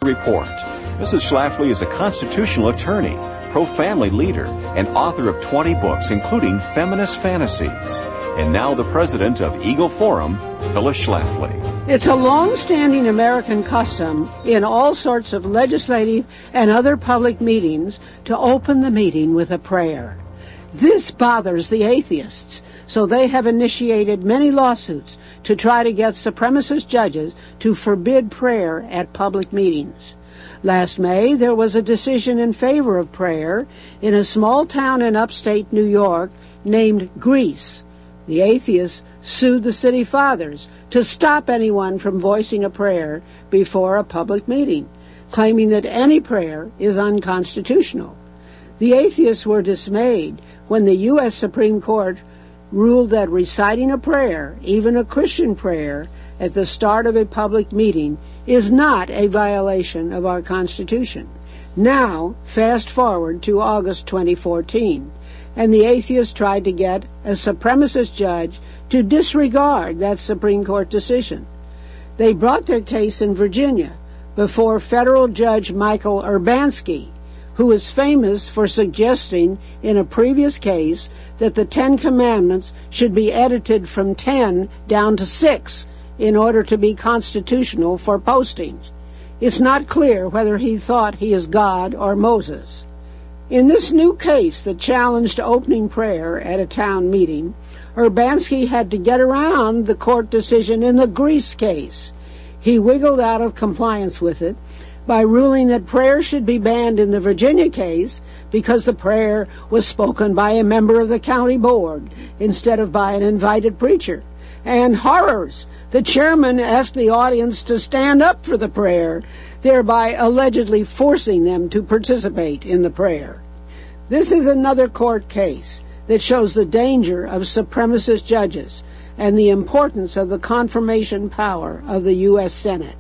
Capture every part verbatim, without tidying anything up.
Report. Missus Schlafly is a constitutional attorney, pro-family leader, and author of twenty books, including Feminist Fantasies. And now the president of Eagle Forum, Phyllis Schlafly. It's a long-standing American custom in all sorts of legislative and other public meetings to open the meeting with a prayer. This bothers the atheists, so they have initiated many lawsuits to try to get supremacist judges to forbid prayer at public meetings. Last May, there was a decision in favor of prayer in a small town in upstate New York named Greece. The atheists sued the city fathers to stop anyone from voicing a prayer before a public meeting, claiming that any prayer is unconstitutional. The atheists were dismayed when the U S Supreme Court ruled that reciting a prayer, even a Christian prayer, at the start of a public meeting is not a violation of our Constitution. Now, fast forward to August twenty fourteen, and the atheists tried to get a supremacist judge to disregard that Supreme Court decision. They brought their case in Virginia before federal Judge Michael Urbanski, who is famous for suggesting in a previous case that the Ten Commandments should be edited from ten down to six in order to be constitutional for postings. It's not clear whether he thought he is God or Moses. In this new case that challenged opening prayer at a town meeting, Urbanski had to get around the court decision in the Greece case. He wiggled out of compliance with it by ruling that prayer should be banned in the Virginia case because the prayer was spoken by a member of the county board instead of by an invited preacher. And horrors! The chairman asked the audience to stand up for the prayer, thereby allegedly forcing them to participate in the prayer. This is another court case that shows the danger of supremacist judges and the importance of the confirmation power of the U S Senate.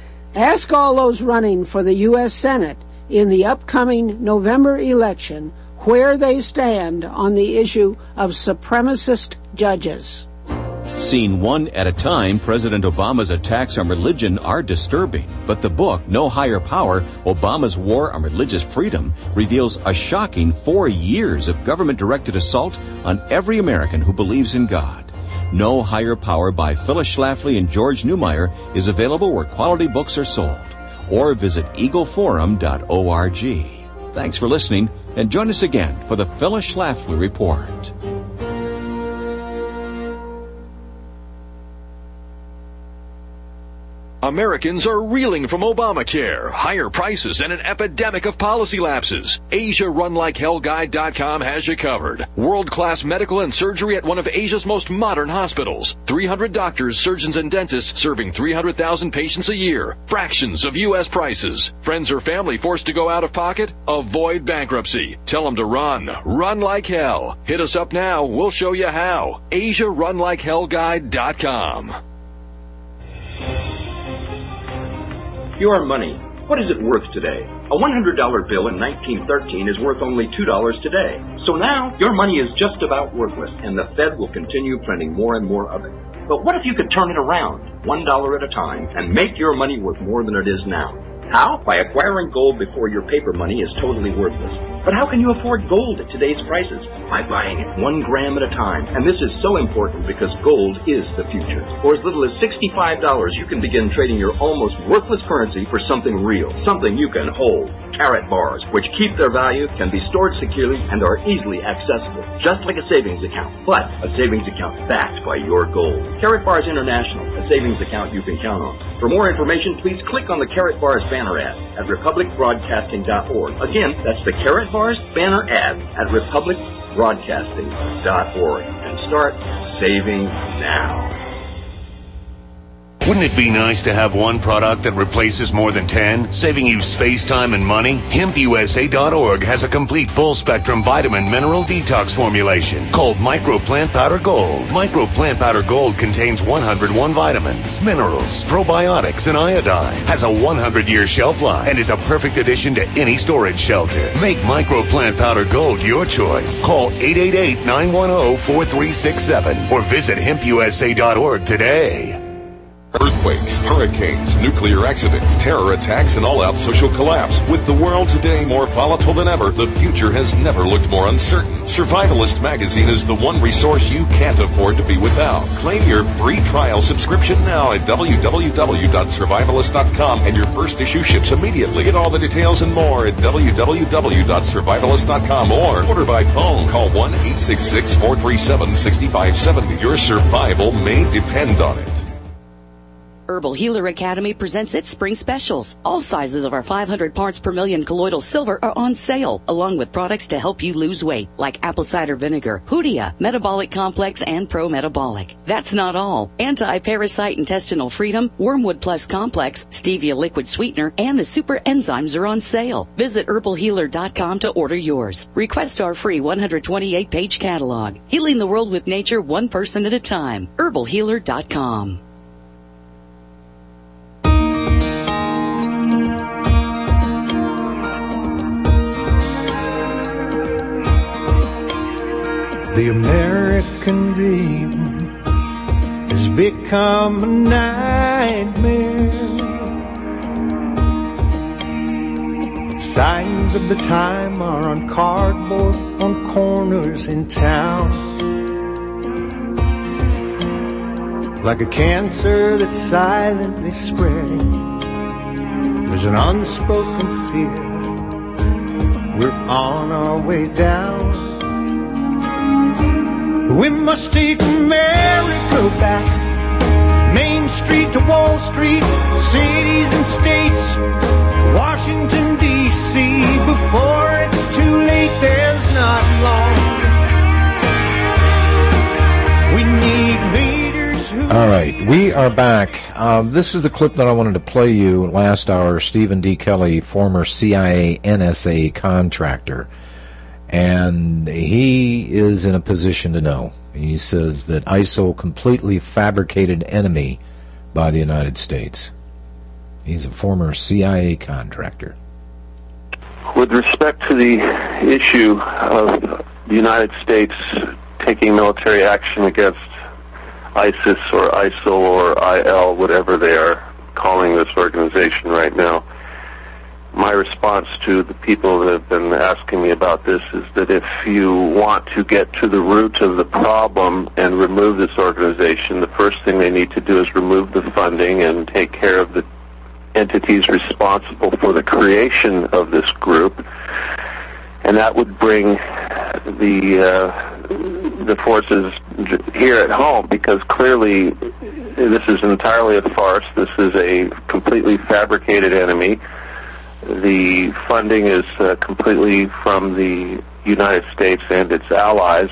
Ask all those running for the U S Senate in the upcoming November election where they stand on the issue of supremacist judges. Seen one at a time, President Obama's attacks on religion are disturbing. But the book, No Higher Power, Obama's War on Religious Freedom, reveals a shocking four years of government-directed assault on every American who believes in God. No Higher Power by Phyllis Schlafly and George Newmeyer is available where quality books are sold. Or visit eagle forum dot org. Thanks for listening, and join us again for the Phyllis Schlafly Report. Americans are reeling from Obamacare, higher prices, and an epidemic of policy lapses. Asia Run Like Hell Guide dot com has you covered. World-class medical and surgery at one of Asia's most modern hospitals. three hundred doctors, surgeons, and dentists serving three hundred thousand patients a year. Fractions of U S prices. Friends or family forced to go out of pocket? Avoid bankruptcy. Tell them to run. Run like hell. Hit us up now. We'll show you how. Asia Run Like Hell Guide dot com. Your money. What is it worth today? A one hundred dollar bill in nineteen thirteen is worth only two dollars today. So now, your money is just about worthless, and the Fed will continue printing more and more of it. But what if you could turn it around, one dollar at a time, and make your money worth more than it is now? How? By acquiring gold before your paper money is totally worthless. But how can you afford gold at today's prices? By buying it one gram at a time. And this is so important because gold is the future. For as little as sixty-five dollars, you can begin trading your almost worthless currency for something real, something you can hold. Carrot bars, which keep their value, can be stored securely, and are easily accessible, just like a savings account, but a savings account backed by your gold. Carrot Bars International, a savings account you can count on. For more information, please click on the Carrot Bars banner ad at republic broadcasting dot org. Again, that's the Carrot Bars banner ad at republic broadcasting dot org. And start saving now. Wouldn't it be nice to have one product that replaces more than ten, saving you space, time, and money? hemp u s a dot org has a complete full-spectrum vitamin mineral detox formulation called Micro Plant Powder Gold. Micro Plant Powder Gold contains one hundred one vitamins, minerals, probiotics, and iodine. Has a one hundred year shelf life and is a perfect addition to any storage shelter. Make Micro Plant Powder Gold your choice. Call eight eight eight, nine one zero, four three six seven or visit hemp u s a dot org today. Earthquakes, hurricanes, nuclear accidents, terror attacks, and all-out social collapse. With the world today more volatile than ever, the future has never looked more uncertain. Survivalist Magazine is the one resource you can't afford to be without. Claim your free trial subscription now at w w w dot survivalist dot com, and your first issue ships immediately. Get all the details and more at w w w dot survivalist dot com or order by phone. Call one eight six six, four three seven, six five seven zero. Your survival may depend on it. Herbal Healer Academy presents its spring specials. All sizes of our five hundred parts per million colloidal silver are on sale, along with products to help you lose weight, like apple cider vinegar, Hoodia, Metabolic Complex, and Pro Metabolic. That's not all. Anti-Parasite Intestinal Freedom, Wormwood Plus Complex, Stevia Liquid Sweetener, and the Super Enzymes are on sale. Visit herbal healer dot com to order yours. Request our free one hundred twenty-eight page catalog. Healing the world with nature one person at a time. herbal healer dot com. The American dream has become a nightmare. Signs of the time are on cardboard on corners in town. Like a cancer that's silently spreading, there's an unspoken fear we're on our way down. We must take America back, Main Street to Wall Street, cities and states, Washington, D C Before it's too late, there's not long. We need leaders who... All right, we are back. Um, this is the clip that I wanted to play you last hour. Stephen D. Kelly, former C I A N S A contractor. And he is in a position to know. He says that I S I L completely fabricated enemy by the United States. He's a former C I A contractor. With respect to the issue of the United States taking military action against ISIS or ISIL or I L, whatever they are calling this organization right now, my response to the people that have been asking me about this is that if you want to get to the root of the problem and remove this organization, the first thing they need to do is remove the funding and take care of the entities responsible for the creation of this group. And that would bring the uh, the forces here at home, because clearly this is entirely a farce. This is a completely fabricated enemy. The funding is uh, completely from the United States and its allies.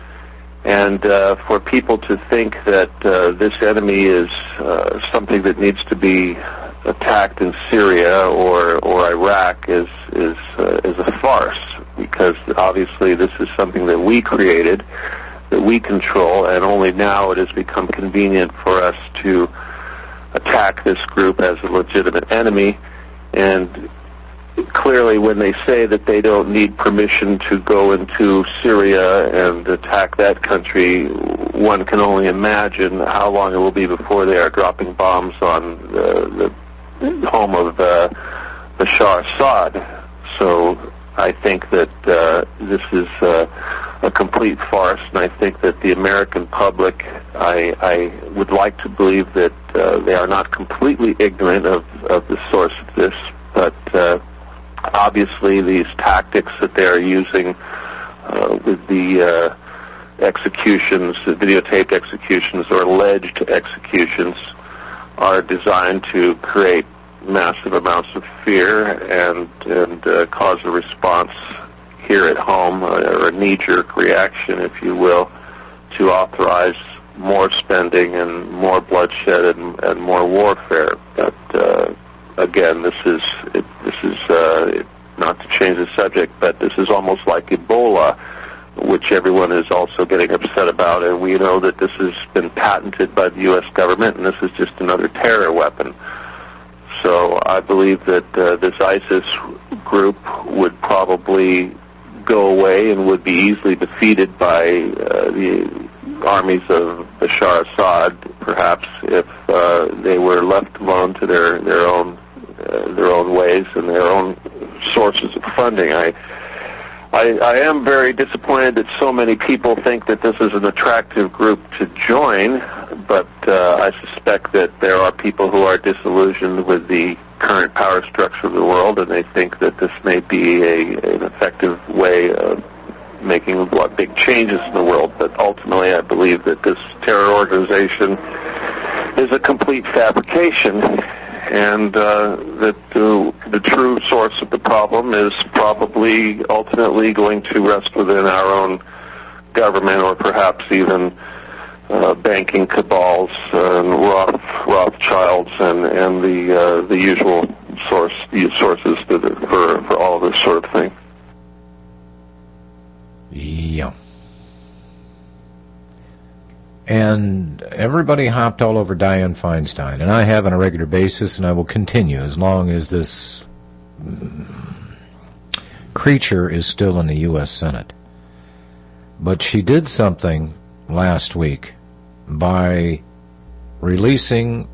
And uh, for people to think that uh, this enemy is uh, something that needs to be attacked in Syria or, or Iraq is is uh, is a farce, because obviously this is something that we created, that we control, and only now it has become convenient for us to attack this group as a legitimate enemy. And clearly, when they say that they don't need permission to go into Syria and attack that country, one can only imagine how long it will be before they are dropping bombs on the, the home of uh, Bashar Assad. So I think that uh, this is uh, a complete farce, and I think that the American public, I, I would like to believe that uh, they are not completely ignorant of, of the source of this, but uh, obviously these tactics that they're using uh, with the uh, executions, the videotaped executions or alleged executions, are designed to create massive amounts of fear and, and uh, cause a response here at home, uh, or a knee-jerk reaction, if you will, to authorize more spending and more bloodshed and, and more warfare. But uh, again, this is it, this is uh, not to change the subject, but this is almost like Ebola, which everyone is also getting upset about, and we know that this has been patented by the U S government, and this is just another terror weapon. So I believe that uh, this ISIS group would probably go away and would be easily defeated by uh, the armies of Bashar Assad, perhaps, if uh, they were left alone to their their own uh, their own ways and their own sources of funding. I, I I am very disappointed that so many people think that this is an attractive group to join, but uh, I suspect that there are people who are disillusioned with the current power structure of the world, and they think that this may be a, an effective way of making a lot big changes in the world. But ultimately, I believe that this terror organization is a complete fabrication, and uh, that the, the true source of the problem is probably ultimately going to rest within our own government, or perhaps even uh, banking cabals and Roth, Rothschilds and and the uh, the usual source sources that are for for all this sort of thing. Yeah. And everybody hopped all over Dianne Feinstein, and I have on a regular basis, and I will continue as long as this creature is still in the U S Senate. But she did something last week by releasing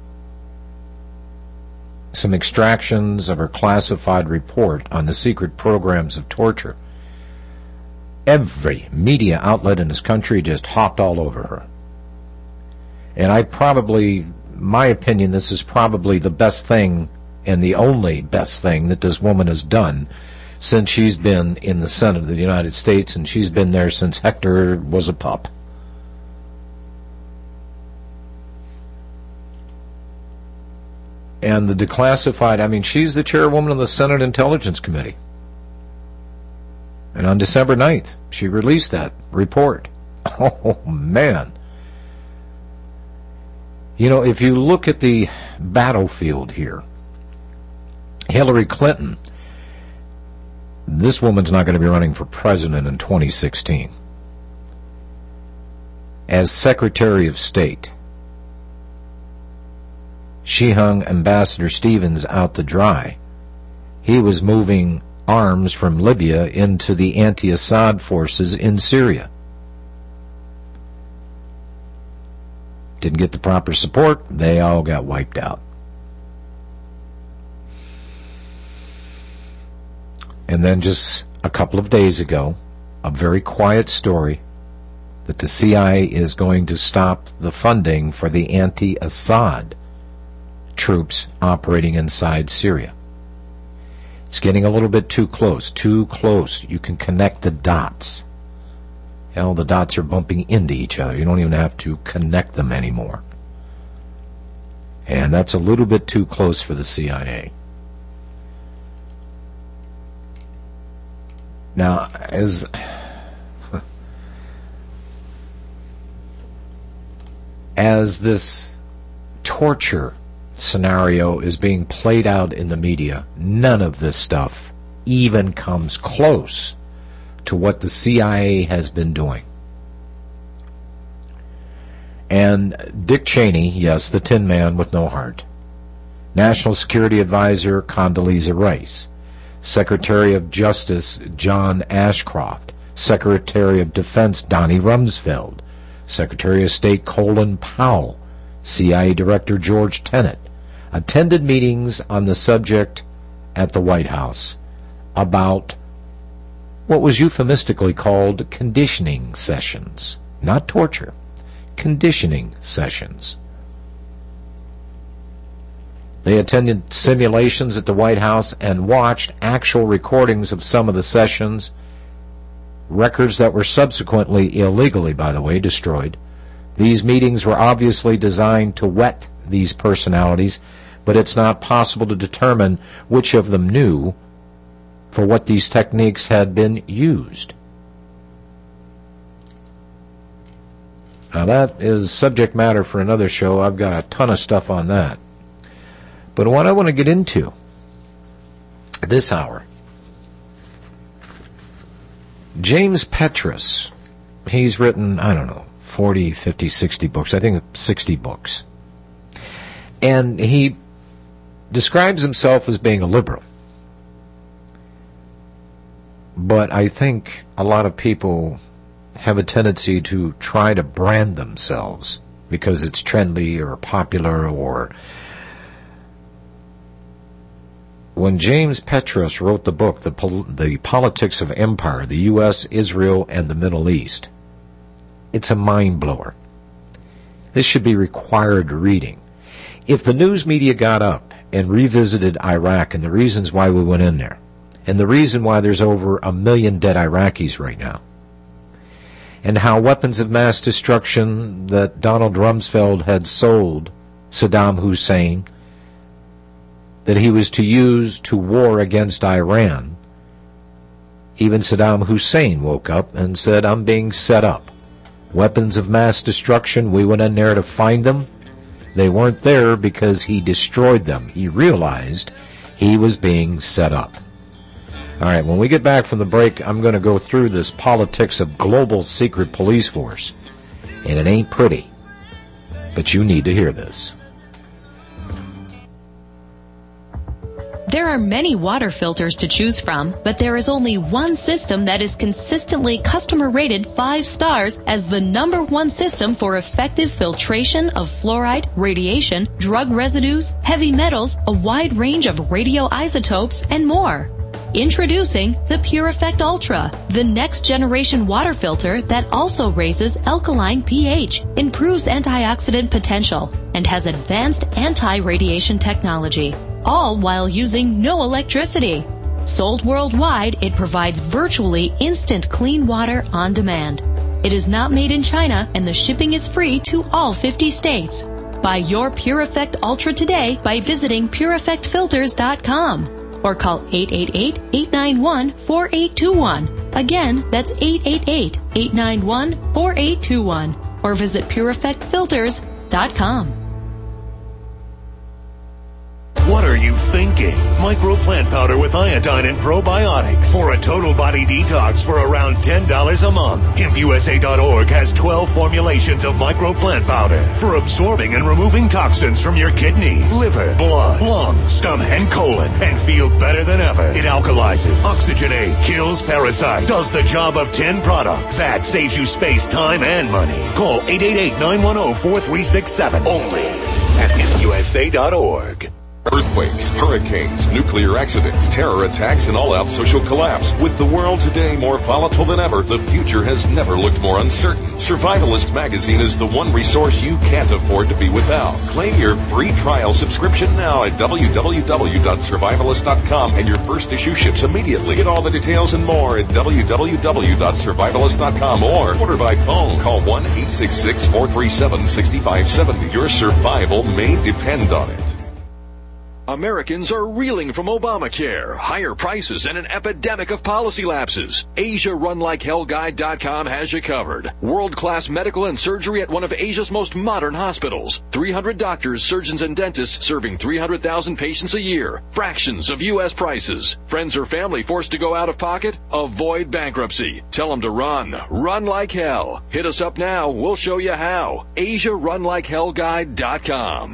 some extractions of her classified report on the secret programs of torture. Every media outlet in this country just hopped all over her. And I probably, my opinion, this is probably the best thing and the only best thing that this woman has done since she's been in the Senate of the United States, and she's been there since Hector was a pup. And the declassified, I mean, she's the chairwoman of the Senate Intelligence Committee. And on December ninth, she released that report. Oh, man. You know, if you look at the battlefield here, Hillary Clinton, this woman's not going to be running for president in twenty sixteen. As Secretary of State, she hung Ambassador Stevens out to dry. He was moving arms from Libya into the anti-Assad forces in Syria. Didn't get the proper support. They all got wiped out. And then just a couple of days ago, a very quiet story that the C I A is going to stop the funding for the anti-Assad troops operating inside Syria. It's getting a little bit too close, too close. You can connect the dots. Hell, the dots are bumping into each other. You don't even have to connect them anymore. And that's a little bit too close for the C I A. Now, as as this torture scenario is being played out in the media, none of this stuff even comes close to what the C I A has been doing. And Dick Cheney, yes, the Tin Man with no heart, National Security Advisor Condoleezza Rice, Secretary of Justice John Ashcroft, Secretary of Defense Donnie Rumsfeld, Secretary of State Colin Powell, C I A Director George Tenet, attended meetings on the subject at the White House about what was euphemistically called conditioning sessions. Not torture, conditioning sessions. They attended simulations at the White House and watched actual recordings of some of the sessions, records that were subsequently illegally, by the way, destroyed. These meetings were obviously designed to whet these personalities, but it's not possible to determine which of them knew for what these techniques had been used. Now that is subject matter for another show. I've got a ton of stuff on that. But what I want to get into this hour, James Petrus, he's written, I don't know, forty, fifty, sixty books. I think sixty books. And he describes himself as being a liberal. But I think a lot of people have a tendency to try to brand themselves because it's trendy or popular. Or when James Petros wrote the book, The, Pol- the Politics of Empire, the U S, Israel, and the Middle East, it's a mind-blower. This should be required reading. If the news media got up and revisited Iraq and the reasons why we went in there, and the reason why there's over a million dead Iraqis right now, and how weapons of mass destruction that Donald Rumsfeld had sold Saddam Hussein, that he was to use to war against Iran, even Saddam Hussein woke up and said, I'm being set up. Weapons of mass destruction, we went in there to find them. They weren't there because he destroyed them. He realized he was being set up. All right, when we get back from the break, I'm going to go through this politics of global secret police force. And it ain't pretty. But you need to hear this. There are many water filters to choose from, but there is only one system that is consistently customer rated five stars as the number one system for effective filtration of fluoride, radiation, drug residues, heavy metals, a wide range of radioisotopes, and more. Introducing the Pure Effect Ultra, the next generation water filter that also raises alkaline pH, improves antioxidant potential, and has advanced anti-radiation technology, all while using no electricity. Sold worldwide, it provides virtually instant clean water on demand. It is not made in China, and the shipping is free to all fifty states. Buy your Pure Effect Ultra today by visiting pure effect filters dot com. Or call eight eight eight, eight nine one, four eight two one. Again, that's eight eight eight, eight nine one, four eight two one. Or visit pure effect filters dot com. What are you thinking? Micro plant powder with iodine and probiotics for a total body detox for around ten dollars a month. hemp U S A dot org has twelve formulations of micro plant powder for absorbing and removing toxins from your kidneys, liver, blood, lungs, stomach, and colon, and feel better than ever. It alkalizes, oxygenates, kills parasites, does the job of ten products. That saves you space, time, and money. Call eight eight eight, nine one zero, four three six seven only at hemp U S A dot org. Earthquakes, hurricanes, nuclear accidents, terror attacks, and all-out social collapse. With the world today more volatile than ever, the future has never looked more uncertain. Survivalist Magazine is the one resource you can't afford to be without. Claim your free trial subscription now at w w w dot survivalist dot com, and your first issue ships immediately. Get all the details and more at w w w dot survivalist dot com or order by phone. Call one eight six six, four three seven, six five seven zero. Your survival may depend on it. Americans are reeling from Obamacare, higher prices, and an epidemic of policy lapses. Asia Run Like Hell Guide dot com has you covered. World-class medical and surgery at one of Asia's most modern hospitals. three hundred doctors, surgeons, and dentists serving three hundred thousand patients a year. Fractions of U S prices. Friends or family forced to go out of pocket? Avoid bankruptcy. Tell them to run. Run like hell. Hit us up now. We'll show you how. Asia Run Like Hell Guide dot com.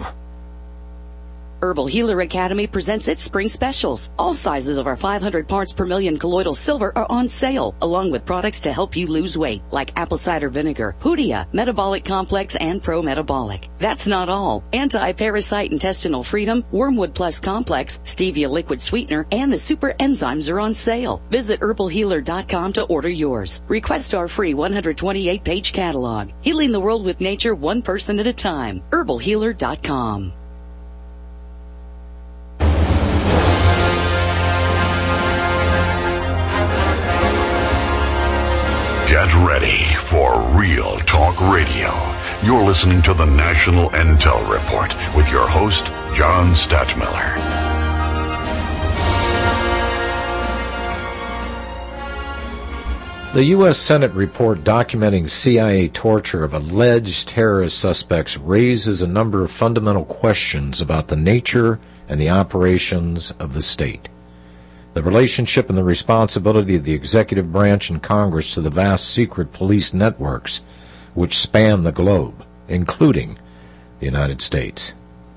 Herbal Healer Academy presents its spring specials. All sizes of our five hundred parts per million colloidal silver are on sale, along with products to help you lose weight, like apple cider vinegar, Hoodia, Metabolic Complex, and Pro Metabolic. That's not all. Anti-Parasite Intestinal Freedom, Wormwood Plus Complex, Stevia Liquid Sweetener, and the Super Enzymes are on sale. Visit herbal healer dot com to order yours. Request our free one hundred twenty-eight page catalog. Healing the world with nature one person at a time. herbal healer dot com. Get ready for Real Talk Radio. You're listening to the National Intel Report with your host, John Stadtmiller. The U S Senate report documenting C I A torture of alleged terrorist suspects raises a number of fundamental questions about the nature and the operations of the state. The relationship and the responsibility of the executive branch and Congress to the vast secret police networks which span the globe, including the United States.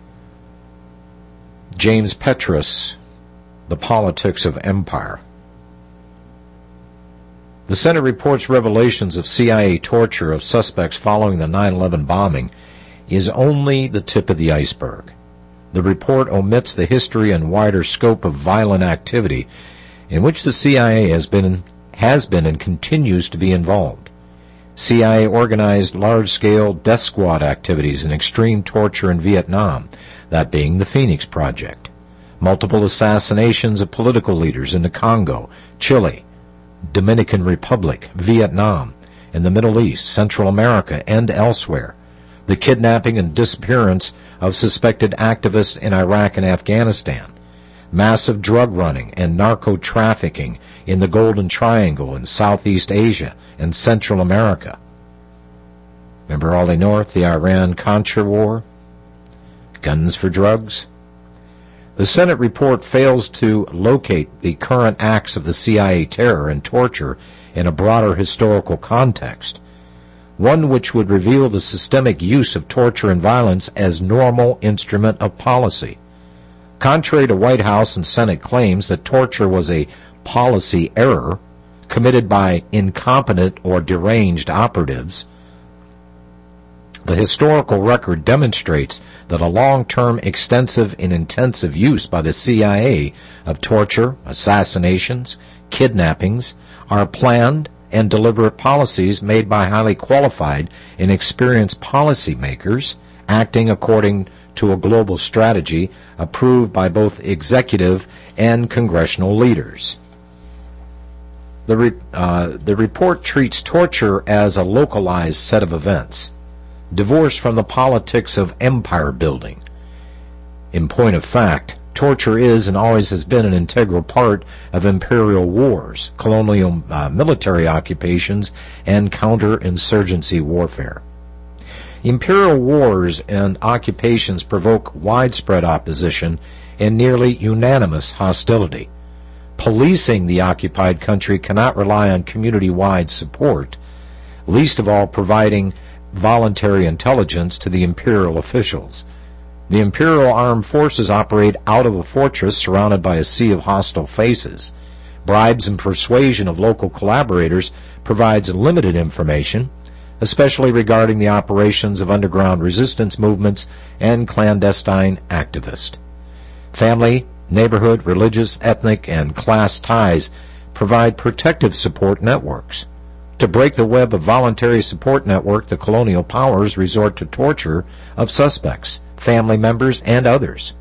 James Petros, The Politics of Empire. The Senate report's revelations of C I A torture of suspects following the nine eleven bombing is only the tip of the iceberg. The report omits the history and wider scope of violent activity in which the C I A has been, has been and continues to be involved. C I A organized large-scale death squad activities and extreme torture in Vietnam, that being the Phoenix Project. Multiple assassinations of political leaders in the Congo, Chile, Dominican Republic, Vietnam, in the Middle East, Central America, and elsewhere. The kidnapping and disappearance of suspected activists in Iraq and Afghanistan. Massive drug running and narco-trafficking in the Golden Triangle in Southeast Asia and Central America. Remember Ollie North, the Iran-Contra war? Guns for drugs? The Senate report fails to locate the current acts of the C I A terror and torture in a broader historical context, one which would reveal the systemic use of torture and violence as normal instrument of policy. Contrary to White House and Senate claims that torture was a policy error committed by incompetent or deranged operatives, the historical record demonstrates that a long-term, extensive, and intensive use by the C I A of torture, assassinations, kidnappings are planned and deliberate policies made by highly qualified and experienced policymakers acting according to a global strategy approved by both executive and congressional leaders. The, re- uh, the report treats torture as a localized set of events, divorced from the politics of empire building. In point of fact, torture is and always has been an integral part of imperial wars, colonial uh, military occupations, and counterinsurgency warfare. Imperial wars and occupations provoke widespread opposition and nearly unanimous hostility. Policing the occupied country cannot rely on community-wide support, least of all providing voluntary intelligence to the imperial officials. The imperial armed forces operate out of a fortress surrounded by a sea of hostile faces. Bribes and persuasion of local collaborators provides limited information, especially regarding the operations of underground resistance movements and clandestine activists. Family, neighborhood, religious, ethnic, and class ties provide protective support networks. To break the web of voluntary support network, the colonial powers resort to torture of suspects, family members, and others.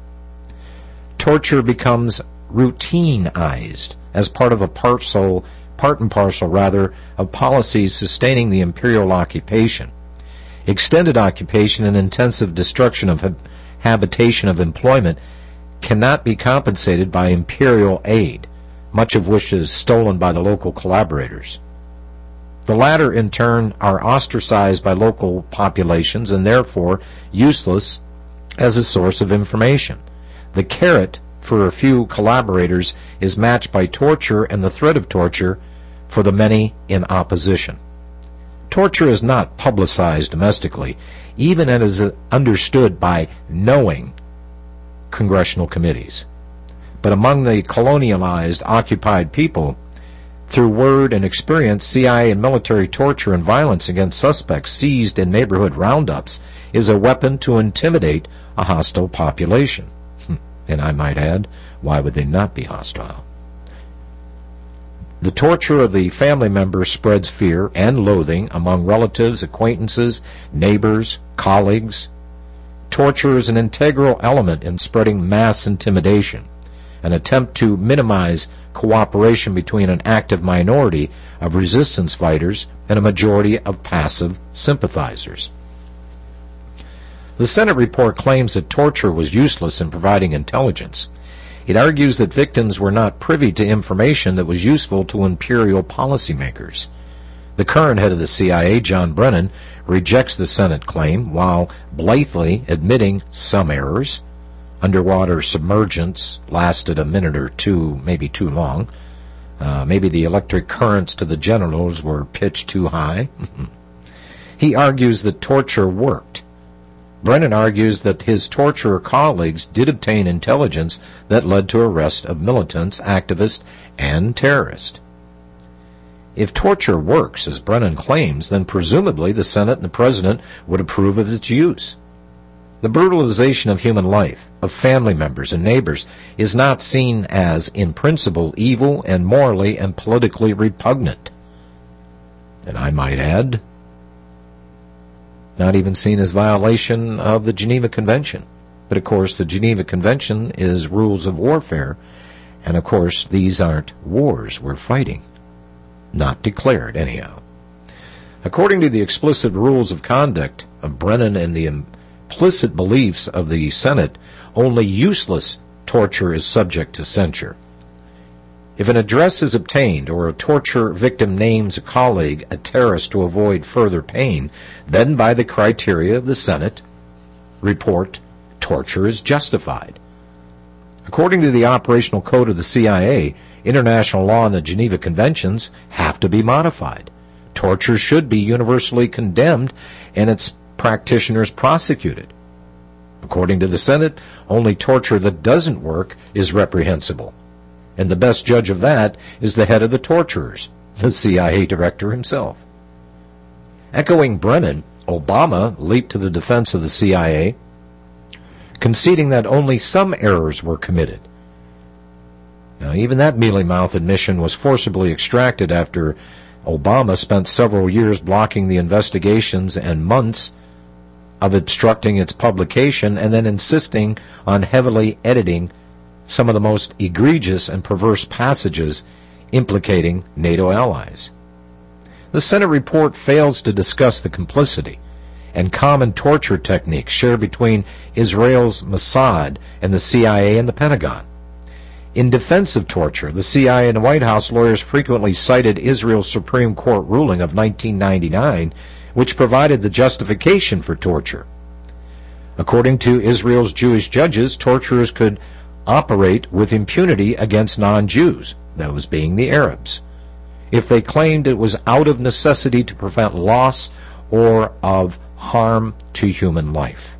Torture becomes routinized as part of a parcel, part and parcel rather, of policies sustaining the imperial occupation. Extended occupation and intensive destruction of hab- habitation of employment cannot be compensated by imperial aid, much of which is stolen by the local collaborators. The latter, in turn, are ostracized by local populations and therefore useless as a source of information. The carrot for a few collaborators is matched by torture and the threat of torture for the many in opposition. Torture is not publicized domestically, even as is understood by knowing congressional committees. But among the colonialized, occupied people, through word and experience, C I A and military torture and violence against suspects seized in neighborhood roundups is a weapon to intimidate a hostile population. And I might add, why would they not be hostile? The torture of the family member spreads fear and loathing among relatives, acquaintances, neighbors, colleagues. Torture is an integral element in spreading mass intimidation, an attempt to minimize cooperation between an active minority of resistance fighters and a majority of passive sympathizers. The Senate report claims that torture was useless in providing intelligence. It argues that victims were not privy to information that was useful to imperial policymakers. The current head of the C I A, John Brennan, rejects the Senate claim while blithely admitting some errors. Underwater submergence lasted a minute or two, maybe too long. Uh, maybe the electric currents to the genitals were pitched too high. He argues that torture worked. Brennan argues that his torturer colleagues did obtain intelligence that led to arrest of militants, activists, and terrorists. If torture works, as Brennan claims, then presumably the Senate and the President would approve of its use. The brutalization of human life, of family members and neighbors, is not seen as, in principle, evil and morally and politically repugnant. And I might add, not even seen as violation of the Geneva Convention. But of course, the Geneva Convention is rules of warfare, and of course, these aren't wars we're fighting. Not declared, anyhow. According to the explicit rules of conduct of Brennan and the implicit beliefs of the Senate, only useless torture is subject to censure. If an address is obtained or a torture victim names a colleague a terrorist to avoid further pain, then by the criteria of the Senate report, torture is justified. According to the operational code of the C I A, international law and the Geneva Conventions have to be modified. Torture should be universally condemned and its practitioners prosecuted. According to the Senate, only torture that doesn't work is reprehensible. And the best judge of that is the head of the torturers, the C I A director himself. Echoing Brennan, Obama leaped to the defense of the C I A, conceding that only some errors were committed. Now, even that mealy-mouthed admission was forcibly extracted after Obama spent several years blocking the investigations and months of obstructing its publication and then insisting on heavily editing some of the most egregious and perverse passages implicating NATO allies. The Senate report fails to discuss the complicity and common torture techniques shared between Israel's Mossad and the C I A and the Pentagon. In defense of torture, the C I A and the White House lawyers frequently cited Israel's Supreme Court ruling of nineteen ninety-nine, which provided the justification for torture. According to Israel's Jewish judges, torturers could operate with impunity against non-Jews, those being the Arabs, if they claimed it was out of necessity to prevent loss or of harm to human life.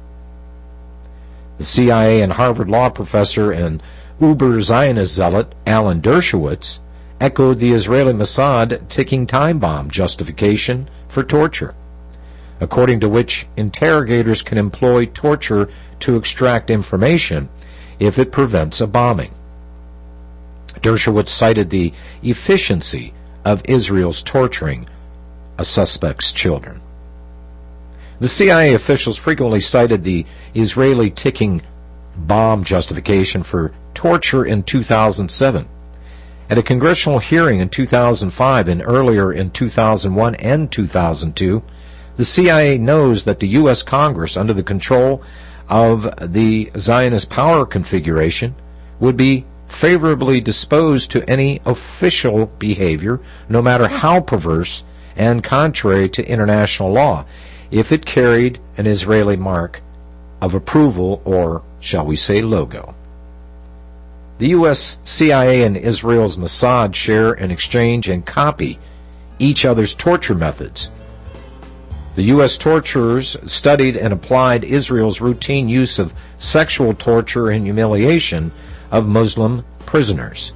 The C I A and Harvard law professor and uber-Zionist zealot Alan Dershowitz echoed the Israeli Mossad ticking time bomb justification for torture, according to which interrogators can employ torture to extract information if it prevents a bombing. Dershowitz cited the efficiency of Israel's torturing a suspect's children. The C I A officials frequently cited the Israeli ticking bomb justification for torture in two thousand seven. At a congressional hearing in two thousand five and earlier in two thousand one and two thousand two, the C I A knows that the U S Congress, under the control of the Zionist power configuration, would be favorably disposed to any official behavior, no matter how perverse and contrary to international law, if it carried an Israeli mark of approval or, shall we say, logo. The U S C I A and Israel's Mossad share and exchange and copy each other's torture methods. The U S torturers studied and applied Israel's routine use of sexual torture and humiliation of Muslim prisoners.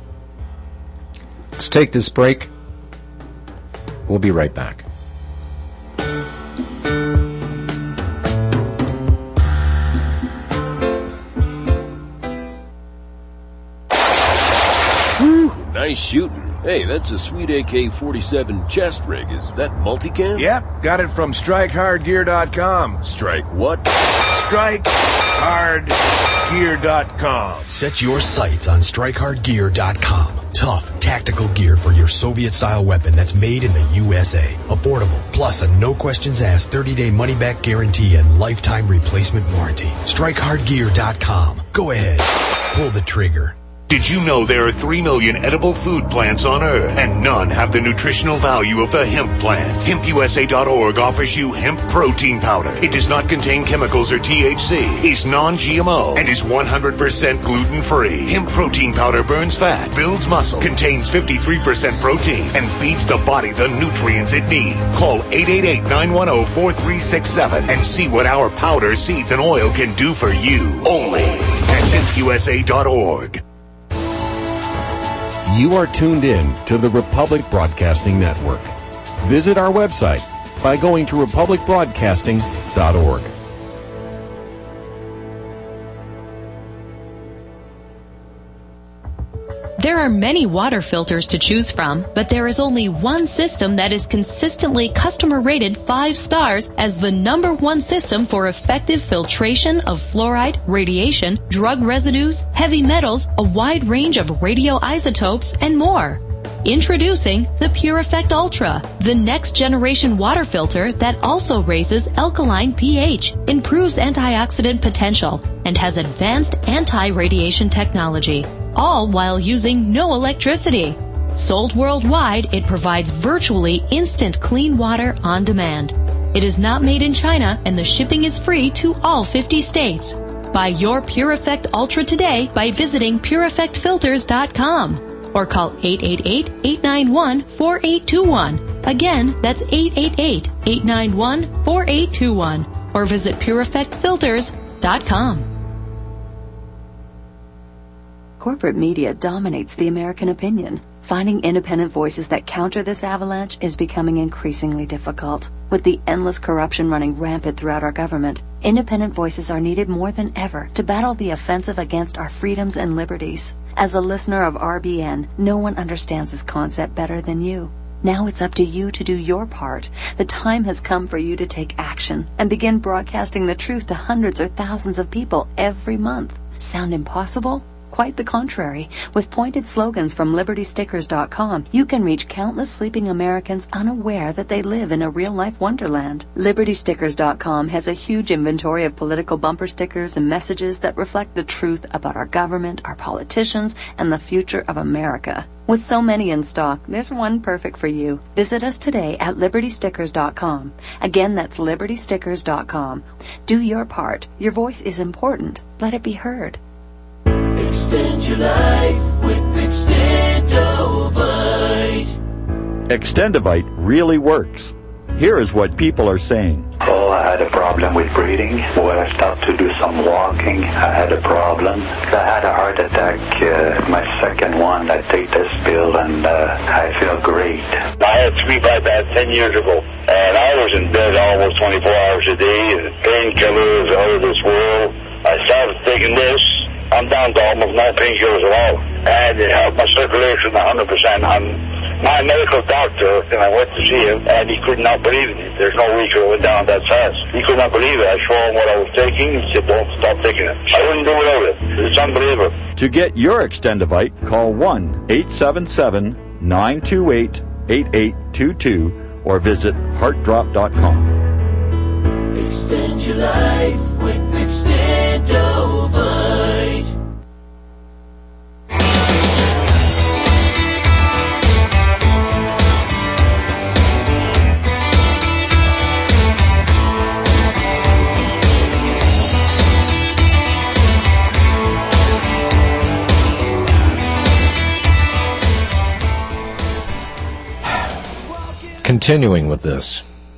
Let's take this break. We'll be right back. Nice shooting. Hey, that's a sweet A K forty-seven chest rig. Is that multicam? Yep, got it from strike hard gear dot com. Strike what? strike hard gear dot com. Set your sights on strike hard gear dot com. Tough, tactical gear for your Soviet-style weapon that's made in the U S A. Affordable, plus a no-questions-asked thirty-day money-back guarantee and lifetime replacement warranty. strike hard gear dot com. Go ahead, pull the trigger. Did you know there are three million edible food plants on Earth, and none have the nutritional value of the hemp plant? hemp U S A dot org offers you hemp protein powder. It does not contain chemicals or T H C, is non-G M O, and is one hundred percent gluten-free. Hemp protein powder burns fat, builds muscle, contains fifty-three percent protein, and feeds the body the nutrients it needs. Call eight eight eight, nine one zero, four three six seven and see what our powder, seeds, and oil can do for you. Only at hemp U S A dot org. You are tuned in to the Republic Broadcasting Network. Visit our website by going to republic broadcasting dot org. There are many water filters to choose from, but there is only one system that is consistently customer rated five stars as the number one system for effective filtration of fluoride, radiation, drug residues, heavy metals, a wide range of radioisotopes, and more. Introducing the Pure Effect Ultra, the next generation water filter that also raises alkaline pH, improves antioxidant potential, and has advanced anti-radiation technology, all while using no electricity. Sold worldwide, it provides virtually instant clean water on demand. It is not made in China, and the shipping is free to all fifty states. Buy your Pure Effect Ultra today by visiting pure effect filters dot com. Or call eight eight eight, eight nine one, four eight two one. Again, that's eight eight eight, eight nine one, four eight two one. Or visit pure effect filters dot com. Corporate media dominates the American opinion. Finding independent voices that counter this avalanche is becoming increasingly difficult. With the endless corruption running rampant throughout our government, independent voices are needed more than ever to battle the offensive against our freedoms and liberties. As a listener of R B N, no one understands this concept better than you. Now it's up to you to do your part. The time has come for you to take action and begin broadcasting the truth to hundreds or thousands of people every month. Sound impossible? Quite the contrary. With pointed slogans from liberty stickers dot com, you can reach countless sleeping Americans unaware that they live in a real-life wonderland. liberty stickers dot com has a huge inventory of political bumper stickers and messages that reflect the truth about our government, our politicians, and the future of America. With so many in stock, there's one perfect for you. Visit us today at liberty stickers dot com. Again, that's liberty stickers dot com. Do your part. Your voice is important. Let it be heard. Extend your life with Extendovite. Extendovite really works. Here is what people are saying. Oh, I had a problem with breathing. When I started to do some walking, I had a problem. I had a heart attack, uh, my second one. I take this pill and uh, I feel great. I had three bypass ten years ago, and I was in bed almost twenty-four hours a day, and painkillers out of this world. I started taking this. I'm down to almost no painkillers at all, and it helped my circulation one hundred percent. I'm my medical doctor, and I went to see him, and he could not believe it. There's no way it went down that fast. He could not believe it. I showed him what I was taking. He said, don't stop taking it. I wouldn't do without it. It's unbelievable. To get your Extendovite, call one eight seven seven, nine two eight, eight eight two two or visit heart drop dot com. Extend your life with Extendovite. Continuing with this.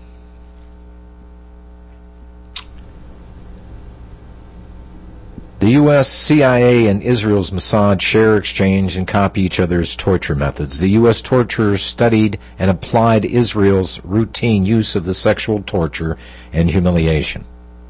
The U S C I A and Israel's Mossad share, exchange, and copy each other's torture methods. The U S torturers studied and applied Israel's routine use of the sexual torture and humiliation.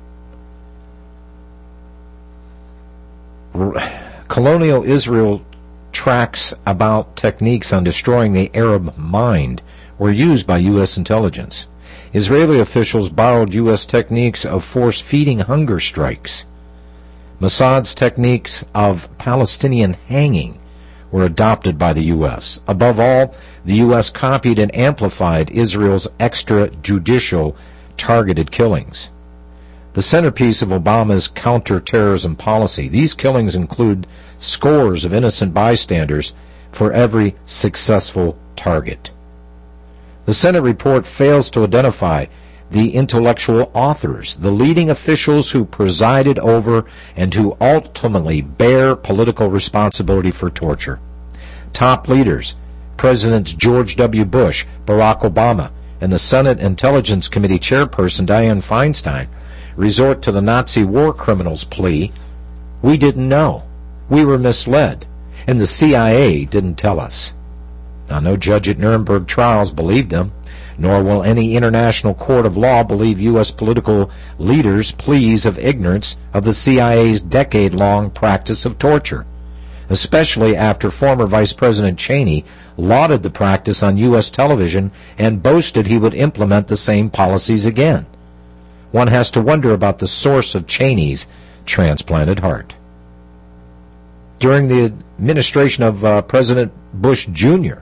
Colonial Israel tracks about techniques on destroying the Arab mind were used by U S intelligence. Israeli officials borrowed U S techniques of force-feeding hunger strikes. Mossad's techniques of Palestinian hanging were adopted by the U S. Above all, the U S copied and amplified Israel's extrajudicial targeted killings. The centerpiece of Obama's counterterrorism policy. These killings include scores of innocent bystanders for every successful target. The Senate report fails to identify the intellectual authors, the leading officials who presided over and who ultimately bear political responsibility for torture. Top leaders, Presidents George W. Bush, Barack Obama, and the Senate Intelligence Committee chairperson Dianne Feinstein, resort to the Nazi war criminals plea, "We didn't know. We were misled. And the C I A didn't tell us. Now, no judge at Nuremberg trials believed them, nor will any international court of law believe U S political leaders' pleas of ignorance of the C I A's decade-long practice of torture, especially after former Vice President Cheney lauded the practice on U S television and boasted he would implement the same policies again. One has to wonder about the source of Cheney's transplanted heart. During the administration of uh, President Bush Junior,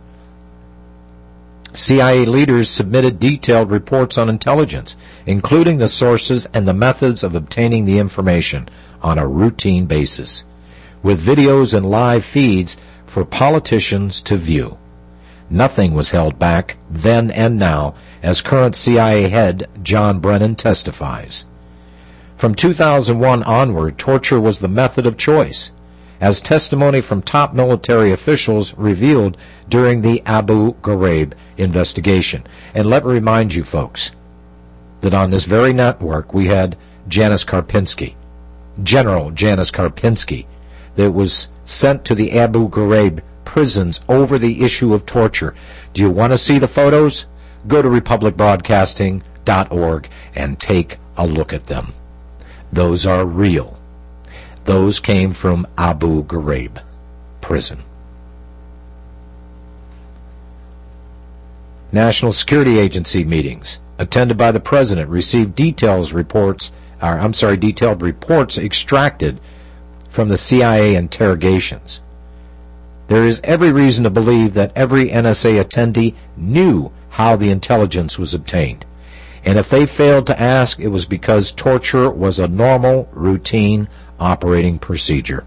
C I A leaders submitted detailed reports on intelligence, including the sources and the methods of obtaining the information on a routine basis, with videos and live feeds for politicians to view. Nothing was held back then and now, as current C I A head John Brennan testifies. From two thousand one onward, torture was the method of choice, as testimony from top military officials revealed during the Abu Ghraib investigation. And let me remind you, folks, that on this very network we had Janis Karpinski, General Janis Karpinski, that was sent to the Abu Ghraib prisons over the issue of torture. Do you want to see the photos? Go to republic broadcasting dot org and take a look at them. Those are real. Those came from Abu Ghraib prison. National Security Agency meetings attended by the President received details reports, or I'm sorry, detailed reports extracted from the C I A interrogations. There is every reason to believe that every N S A attendee knew how the intelligence was obtained. And if they failed to ask, it was because torture was a normal, routine operating procedure.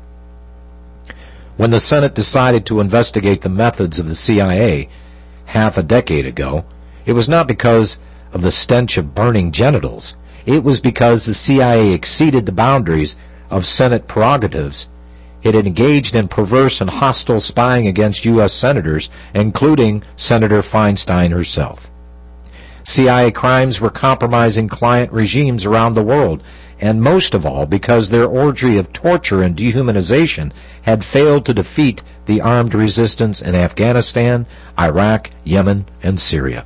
When the Senate decided to investigate the methods of the C I A half a decade ago, it was not because of the stench of burning genitals. It was because the C I A exceeded the boundaries of Senate prerogatives. It had engaged in perverse and hostile spying against U S senators, including Senator Feinstein herself. C I A crimes were compromising client regimes around the world, and most of all because their orgy of torture and dehumanization had failed to defeat the armed resistance in Afghanistan, Iraq, Yemen, and Syria.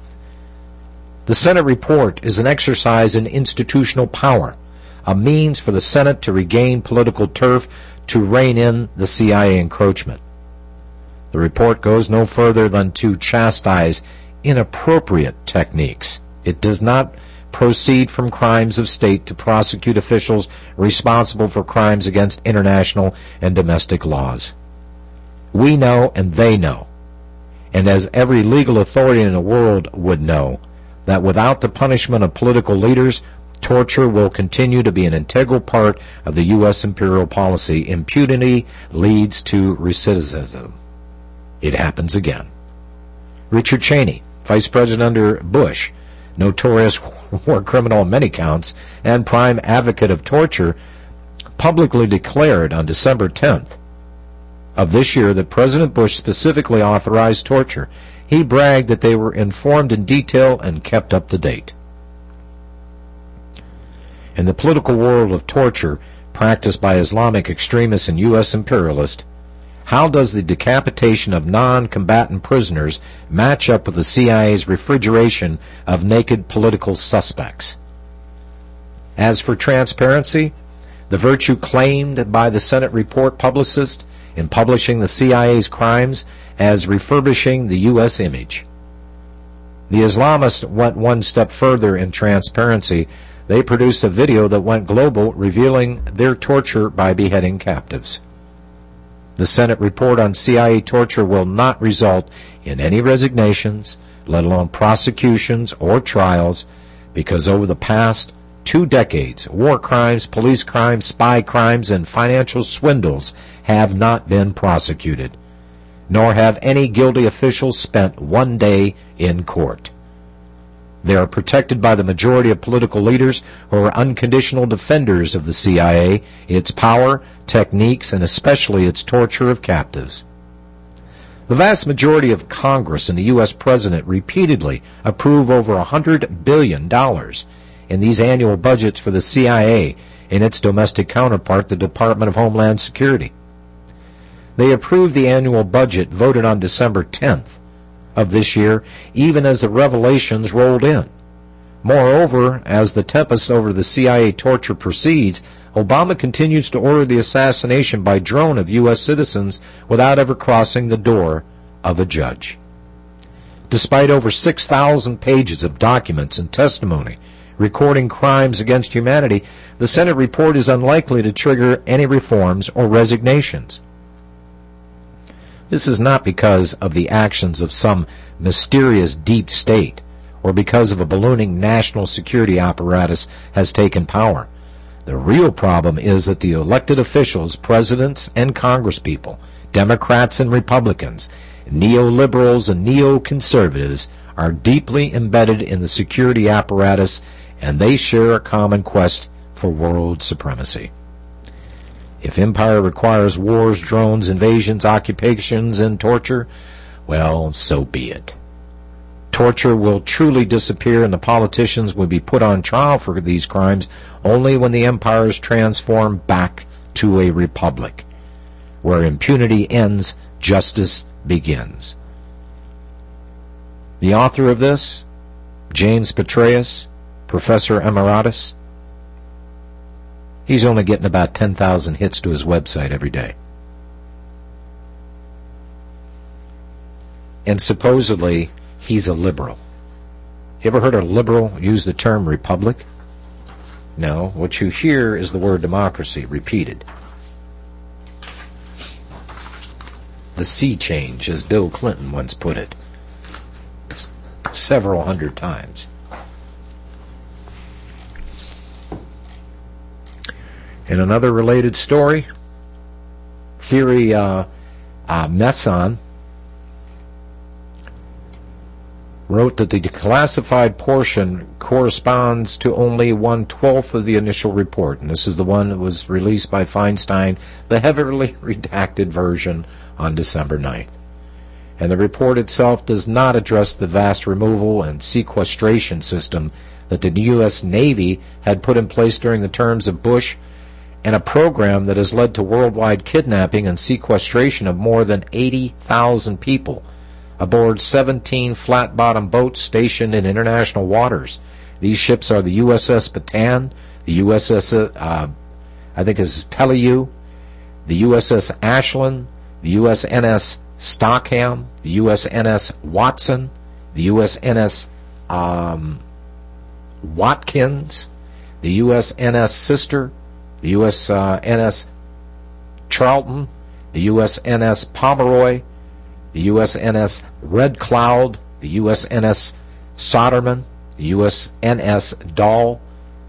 The Senate report is an exercise in institutional power, a means for the Senate to regain political turf to rein in the C I A encroachment. The report goes no further than to chastise inappropriate techniques. It does not proceed from crimes of state to prosecute officials responsible for crimes against international and domestic laws. We know and they know, and as every legal authority in the world would know, that without the punishment of political leaders, torture will continue to be an integral part of the U S imperial policy. Impunity leads to recidivism. It happens again. Richard Cheney, Vice President under Bush, notorious war criminal on many counts, and prime advocate of torture, publicly declared on December tenth of this year that President Bush specifically authorized torture. He bragged that they were informed in detail and kept up to date. In the political world of torture practiced by Islamic extremists and U S imperialists, how does the decapitation of non-combatant prisoners match up with the C I A's refrigeration of naked political suspects? As for transparency, the virtue claimed by the Senate report publicist in publishing the C I A's crimes as refurbishing the U S image. The Islamists went one step further in transparency. They produced a video that went global, revealing their torture by beheading captives. The Senate report on C I A torture will not result in any resignations, let alone prosecutions or trials, because over the past two decades, war crimes, police crimes, spy crimes, and financial swindles have not been prosecuted, nor have any guilty officials spent one day in court. They are protected by the majority of political leaders who are unconditional defenders of the C I A, its power, techniques, and especially its torture of captives. The vast majority of Congress and the U S President repeatedly approve over one hundred billion dollars in these annual budgets for the C I A and its domestic counterpart, the Department of Homeland Security. They approved the annual budget voted on December tenth of this year, even as the revelations rolled in. Moreover, as the tempest over the C I A torture proceeds, Obama continues to order the assassination by drone of U S citizens without ever crossing the door of a judge. Despite over six thousand pages of documents and testimony recording crimes against humanity, the Senate report is unlikely to trigger any reforms or resignations. This is not because of the actions of some mysterious deep state or because of a ballooning national security apparatus has taken power. The real problem is that the elected officials, presidents and congresspeople, Democrats and Republicans, neoliberals and neoconservatives are deeply embedded in the security apparatus, and they share a common quest for world supremacy. If empire requires wars, drones, invasions, occupations, and torture, well, so be it. Torture will truly disappear, and the politicians will be put on trial for these crimes only when the empire is transformed back to a republic. Where impunity ends, justice begins. The author of this, James Petraeus, Professor Emeritus, he's only getting about ten thousand hits to his website every day. And supposedly, he's a liberal. You ever heard a liberal use the term republic? No. What you hear is the word democracy repeated. The sea change, as Bill Clinton once put it, several hundred times. In another related story, Theory uh, uh, Messon wrote that the declassified portion corresponds to only one-twelfth of the initial report, and this is the one that was released by Feinstein, the heavily redacted version, on December ninth. And the report itself does not address the vast removal and sequestration system that the U S Navy had put in place during the terms of Bush, and a program that has led to worldwide kidnapping and sequestration of more than eighty thousand people aboard seventeen flat-bottom boats stationed in international waters. These ships are the U S S Bataan, the U S S, uh, I think is Peleliu, the U S S Ashland, the U S N S Stockham, the U S N S Watson, the U S N S um, Watkins, the U S N S Sister, the U S uh, N S Charlton, the U S N S Pomeroy, the U S N S Red Cloud, the U S N S Soderman, the U S N S Dahl.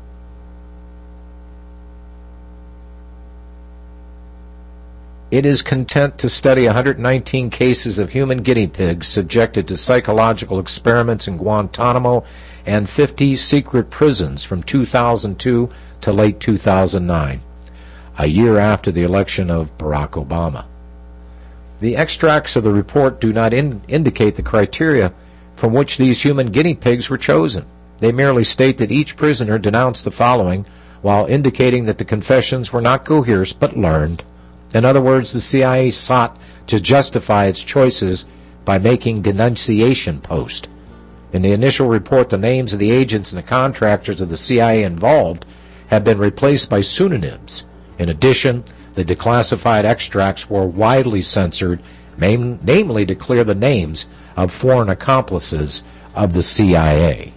It is content to study one hundred nineteen cases of human guinea pigs subjected to psychological experiments in Guantanamo and fifty secret prisons from two thousand two to late two thousand nine, a year after the election of Barack Obama. The extracts of the report do not in- indicate the criteria from which these human guinea pigs were chosen. They merely state that each prisoner denounced the following, while indicating that the confessions were not coerced but learned. In other words, the C I A sought to justify its choices by making denunciation posts. In the initial report, the names of the agents and the contractors of the C I A involved have been replaced by pseudonyms. In addition, the declassified extracts were widely censored, nam- namely to clear the names of foreign accomplices of the C I A.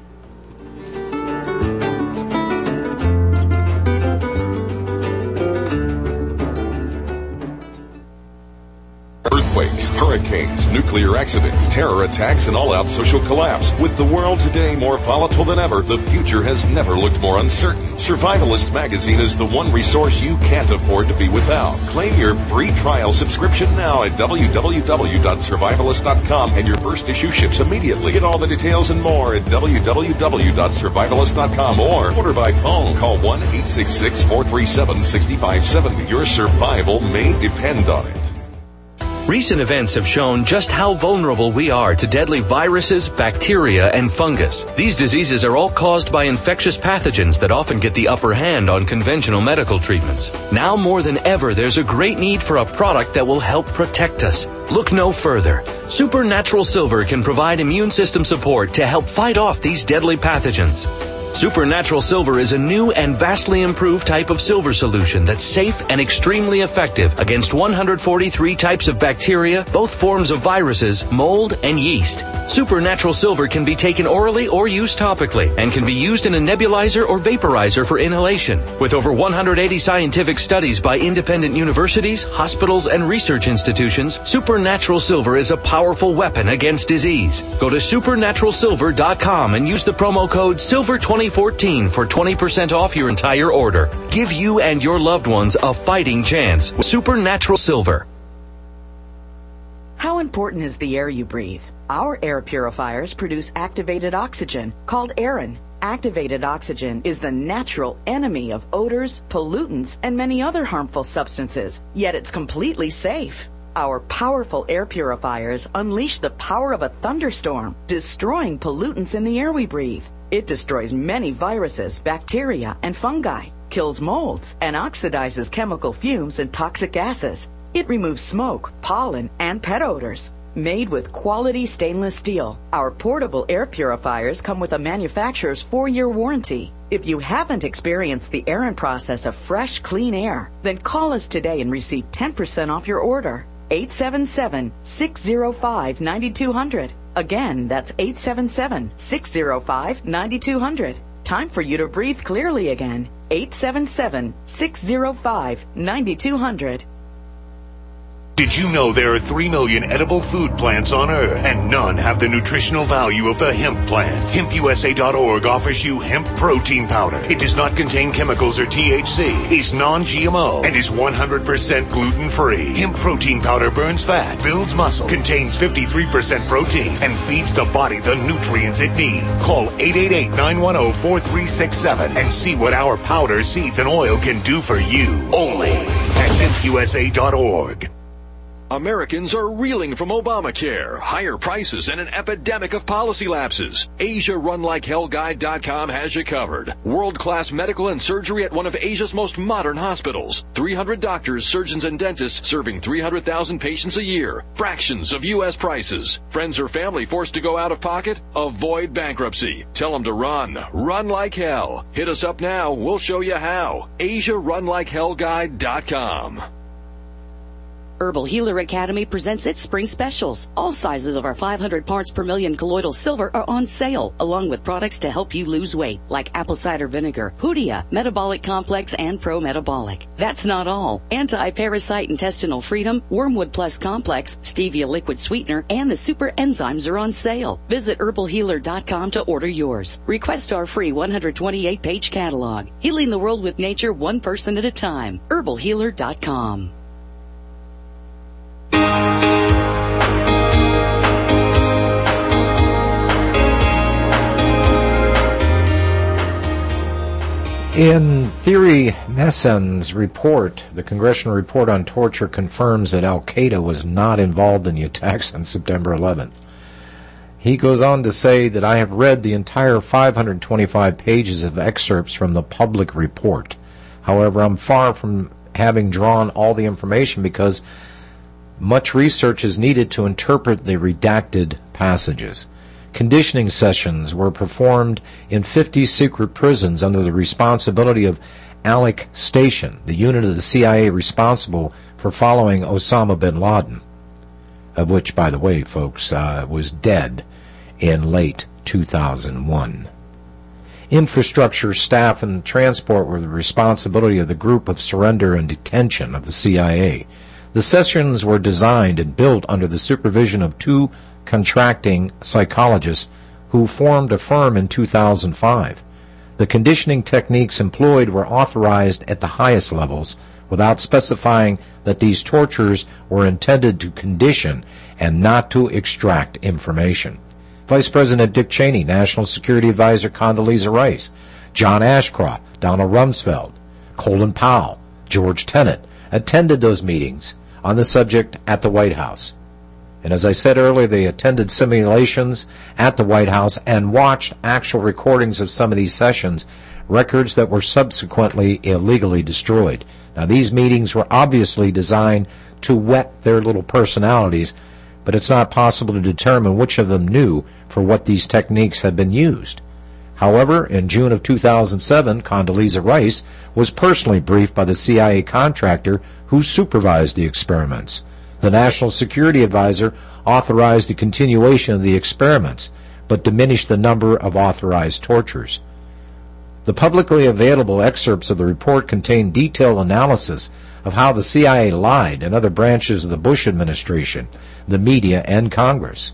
Earthquakes, hurricanes, nuclear accidents, terror attacks, and all-out social collapse. With the world today more volatile than ever, the future has never looked more uncertain. Survivalist Magazine is the one resource you can't afford to be without. Claim your free trial subscription now at w w w dot survivalist dot com, and your first issue ships immediately. Get all the details and more at w w w dot survivalist dot com or order by phone. Call one eight six six, four three seven, six five seven zero. Your survival may depend on it. Recent events have shown just how vulnerable we are to deadly viruses, bacteria, and fungus. These diseases are all caused by infectious pathogens that often get the upper hand on conventional medical treatments. Now more than ever, there's a great need for a product that will help protect us. Look no further. Supernatural Silver can provide immune system support to help fight off these deadly pathogens. Supernatural Silver is a new and vastly improved type of silver solution that's safe and extremely effective against one hundred forty-three types of bacteria, both forms of viruses, mold, and yeast. Supernatural Silver can be taken orally or used topically and can be used in a nebulizer or vaporizer for inhalation. With over one hundred eighty scientific studies by independent universities, hospitals, and research institutions, Supernatural Silver is a powerful weapon against disease. Go to supernatural silver dot com and use the promo code silver twenty fourteen for twenty percent off your entire order. Give you and your loved ones a fighting chance with Supernatural Silver. How important is the air you breathe? Our air purifiers produce activated oxygen, called Aerin. Activated oxygen is the natural enemy of odors, pollutants, and many other harmful substances, yet it's completely safe. Our powerful air purifiers unleash the power of a thunderstorm, destroying pollutants in the air we breathe. It destroys many viruses, bacteria, and fungi, kills molds, and oxidizes chemical fumes and toxic gases. It removes smoke, pollen, and pet odors. Made with quality stainless steel, our portable air purifiers come with a manufacturer's four-year warranty. If you haven't experienced the Aerin process of fresh, clean air, then call us today and receive ten percent off your order. eight seven seven, six zero five, nine two zero zero. Again, that's eight seven seven, six zero five, nine two zero zero. Time for you to breathe clearly again. eight seven seven, six zero five, nine two zero zero. Did you know there are three million edible food plants on Earth, and none have the nutritional value of the hemp plant? hemp u s a dot org offers you hemp protein powder. It does not contain chemicals or T H C, is non G M O, and is one hundred percent gluten-free. Hemp protein powder burns fat, builds muscle, contains fifty-three percent protein, and feeds the body the nutrients it needs. Call eight eight eight, nine one zero, four three six seven and see what our powder, seeds, and oil can do for you. Only at hemp u s a dot org. Americans are reeling from Obamacare, higher prices, and an epidemic of policy lapses. Asia Run Like Hell Guide dot com has you covered. World-class medical and surgery at one of Asia's most modern hospitals. three hundred doctors, surgeons, and dentists serving three hundred thousand patients a year. Fractions of U S prices. Friends or family forced to go out of pocket? Avoid bankruptcy. Tell them to run. Run like hell. Hit us up now. We'll show you how. Asia Run Like Hell Guide dot com. Herbal Healer Academy presents its spring specials. All sizes of our five hundred parts per million colloidal silver are on sale, along with products to help you lose weight, like apple cider vinegar, Hoodia, Metabolic Complex, and Pro Metabolic. That's not all. Anti-parasite intestinal freedom, Wormwood Plus Complex, Stevia liquid sweetener, and the super enzymes are on sale. Visit herbal healer dot com to order yours. Request our free one hundred twenty-eight page catalog. Healing the world with nature one person at a time. herbal healer dot com. In Thierry Messen's report, the Congressional Report on Torture confirms that Al-Qaeda was not involved in the attacks on September eleventh. He goes on to say that I have read the entire five hundred twenty-five pages of excerpts from the public report. However, I'm far from having drawn all the information because much research is needed to interpret the redacted passages. Conditioning sessions were performed in fifty secret prisons under the responsibility of Alec Station, the unit of the C I A responsible for following Osama bin Laden, of which, by the way, folks, uh, was dead in late two thousand one. Infrastructure, staff, and transport were the responsibility of the Group of Surrender and Detention of the C I A. The sessions were designed and built under the supervision of two contracting psychologists who formed a firm in two thousand five. The conditioning techniques employed were authorized at the highest levels without specifying that these tortures were intended to condition and not to extract information. Vice President Dick Cheney, National Security Advisor Condoleezza Rice, John Ashcroft, Donald Rumsfeld, Colin Powell, George Tenet attended those meetings on the subject at the White House. And as I said earlier, they attended simulations at the White House and watched actual recordings of some of these sessions, records that were subsequently illegally destroyed. Now, these meetings were obviously designed to whet their little personalities, but it's not possible to determine which of them knew for what these techniques had been used. However, in June of two thousand seven, Condoleezza Rice was personally briefed by the C I A contractor who supervised the experiments. The National Security Advisor authorized the continuation of the experiments, but diminished the number of authorized tortures. The publicly available excerpts of the report contain detailed analysis of how the C I A lied in other branches of the Bush administration, the media, and Congress.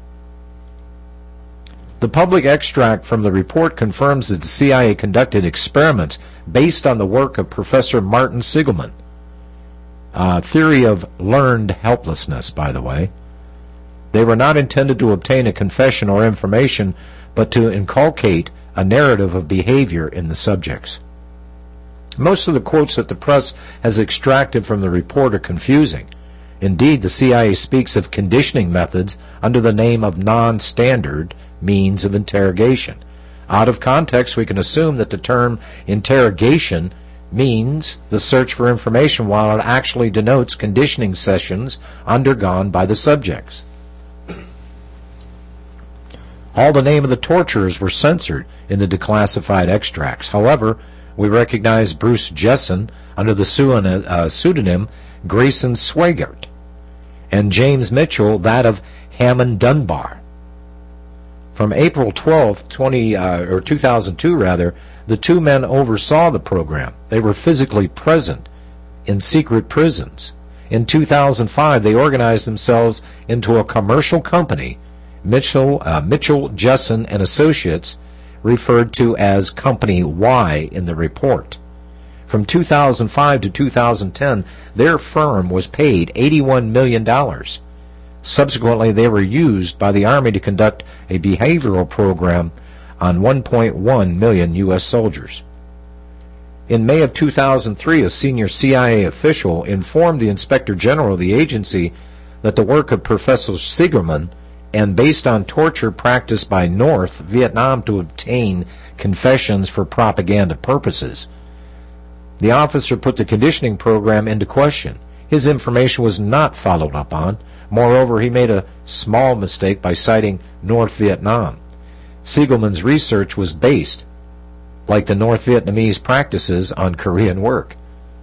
The public extract from the report confirms that the C I A conducted experiments based on the work of Professor Martin Sigelman. Uh, theory of learned helplessness, by the way. They were not intended to obtain a confession or information, but to inculcate a narrative of behavior in the subjects. Most of the quotes that the press has extracted from the report are confusing. Indeed, the C I A speaks of conditioning methods under the name of non-standard means of interrogation. Out of context, we can assume that the term interrogation means the search for information, while it actually denotes conditioning sessions undergone by the subjects. All the name of the torturers were censored in the declassified extracts. However, we recognize Bruce Jessen under the pseudonym Grayson Swigert, and James Mitchell that of Hammond Dunbar. From April twelfth, twenty, uh, or two thousand two, rather, the two men oversaw the program. They were physically present in secret prisons. In two thousand five, they organized themselves into a commercial company, Mitchell, uh, Mitchell, Jessen and Associates, referred to as Company Y in the report. From two thousand five to two thousand ten, their firm was paid eighty-one million dollars. Subsequently, they were used by the Army to conduct a behavioral program on one point one million U S soldiers. In May of two thousand three, a senior C I A official informed the Inspector General of the agency that the work of Professor Sigelman, and based on torture practiced by North Vietnam to obtain confessions for propaganda purposes. The officer put the conditioning program into question. His information was not followed up on. Moreover, he made a small mistake by citing North Vietnam. Siegelman's research was based, like the North Vietnamese practices, on Korean work.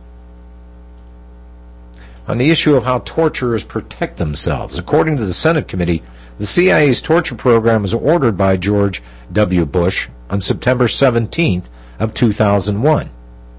On the issue of how torturers protect themselves, according to the Senate committee, the C I A's torture program was ordered by George W. Bush on September seventeenth of two thousand one,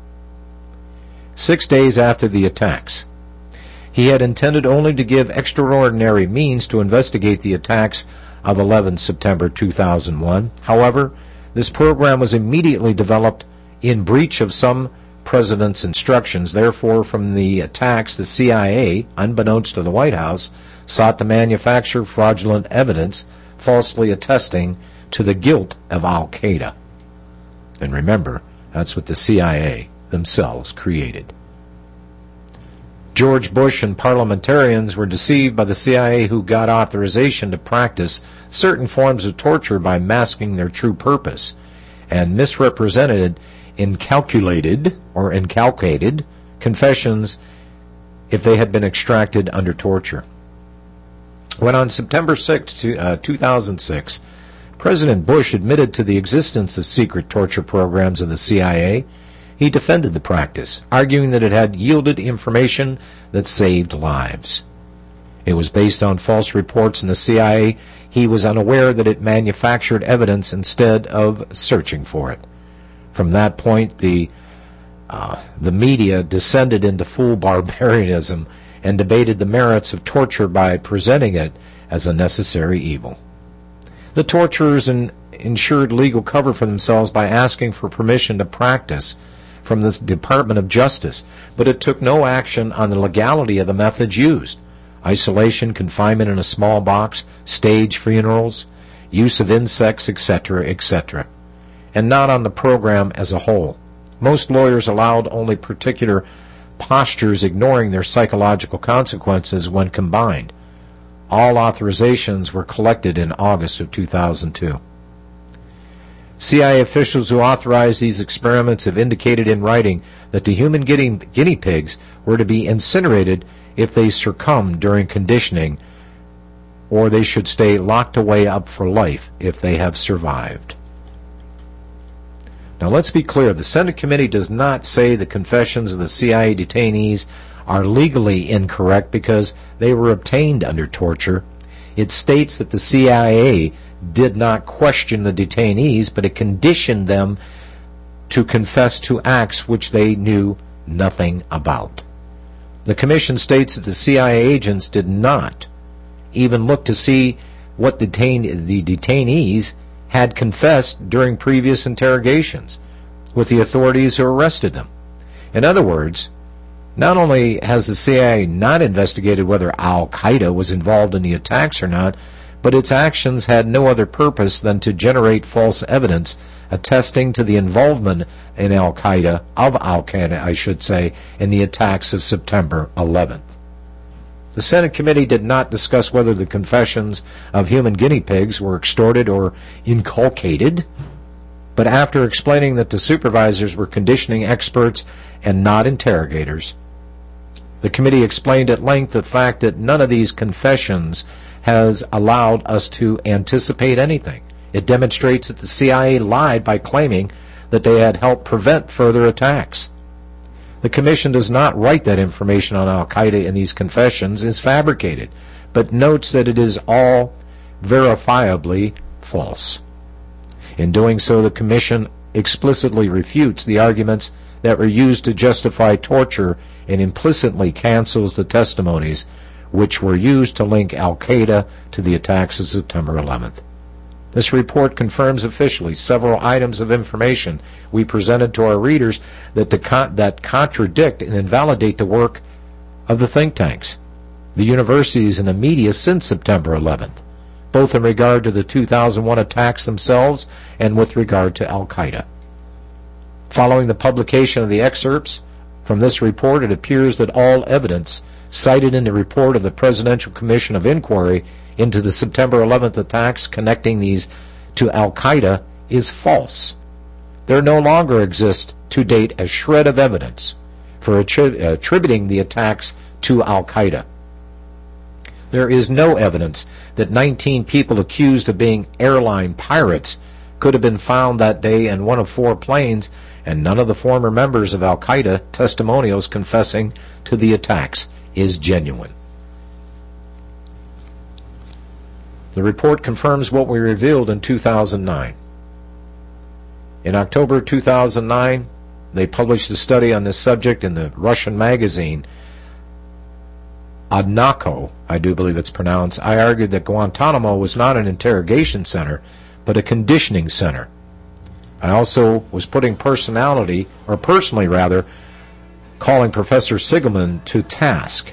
six days after the attacks. He had intended only to give extraordinary means to investigate the attacks of eleventh September two thousand one. However, this program was immediately developed in breach of some president's instructions. Therefore, from the attacks, the C I A, unbeknownst to the White House, sought to manufacture fraudulent evidence, falsely attesting to the guilt of Al-Qaeda. And remember, that's what the C I A themselves created. George Bush and parliamentarians were deceived by the C I A, who got authorization to practice certain forms of torture by masking their true purpose, and misrepresented incalculated or inculcated confessions if they had been extracted under torture. When on September sixth, two thousand six, President Bush admitted to the existence of secret torture programs of the C I A, he defended the practice, arguing that it had yielded information that saved lives. It was based on false reports in the C I A. He was unaware that it manufactured evidence instead of searching for it. From that point, the uh, the media descended into full barbarianism and debated the merits of torture by presenting it as a necessary evil. The torturers in, ensured legal cover for themselves by asking for permission to practice from the Department of Justice, but it took no action on the legality of the methods used. Isolation, confinement in a small box, stage funerals, use of insects, et cetera, et cetera, and not on the program as a whole. Most lawyers allowed only particular postures ignoring their psychological consequences when combined. All authorizations were collected in August of two thousand two. C I A officials who authorized these experiments have indicated in writing that the human guinea, guinea pigs were to be incinerated if they succumbed during conditioning, or they should stay locked away up for life if they have survived. Now let's be clear, the Senate committee does not say the confessions of the C I A detainees are legally incorrect because they were obtained under torture. It states that the C I A did not question the detainees, but it conditioned them to confess to acts which they knew nothing about. The commission states that the C I A agents did not even look to see what detain- the detainees had confessed during previous interrogations with the authorities who arrested them. In other words, not only has the C I A not investigated whether Al-Qaeda was involved in the attacks or not, but its actions had no other purpose than to generate false evidence attesting to the involvement in Al-Qaeda, of Al-Qaeda, I should say, in the attacks of September eleventh. The Senate committee did not discuss whether the confessions of human guinea pigs were extorted or inculcated, but after explaining that the supervisors were conditioning experts and not interrogators, the committee explained at length the fact that none of these confessions has allowed us to anticipate anything. It demonstrates that the C I A lied by claiming that they had helped prevent further attacks. The Commission does not write that information on Al-Qaeda in these confessions is fabricated, but notes that it is all verifiably false. In doing so, the Commission explicitly refutes the arguments that were used to justify torture and implicitly cancels the testimonies which were used to link Al-Qaeda to the attacks of September eleventh. This report confirms officially several items of information we presented to our readers that, con- that contradict and invalidate the work of the think tanks, the universities, and the media since September eleventh, both in regard to the two thousand one attacks themselves and with regard to Al-Qaeda. Following the publication of the excerpts from this report, it appears that all evidence cited in the report of the Presidential Commission of Inquiry into the September eleventh attacks connecting these to Al-Qaeda is false. There no longer exists to date a shred of evidence for attri- attributing the attacks to Al-Qaeda. There is no evidence that nineteen people accused of being airline pirates could have been found that day in one of four planes, and none of the former members of Al-Qaeda testimonials confessing to the attacks is genuine. The report confirms what we revealed in two thousand nine. In October two thousand nine, they published a study on this subject in the Russian magazine Odnako, I do believe it's pronounced. I argued that Guantanamo was not an interrogation center, but a conditioning center. I also was putting personality, or personally rather, calling Professor Sigelman to task.